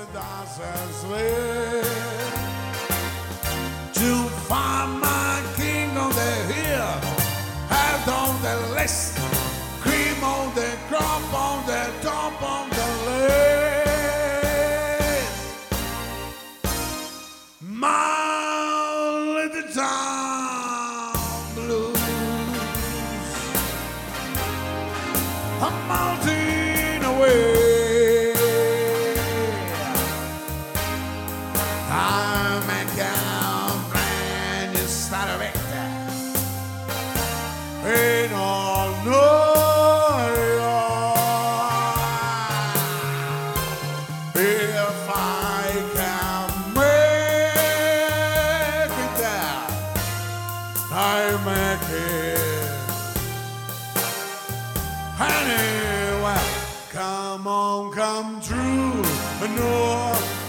dancers live to find my king on the hill, head on the list, cream on the crop on the top of the list. My little town blues, a mountain away. Time and count, brand new start of it. Ain't all know if I can make it there, I make it. Anyway, come on, come true, North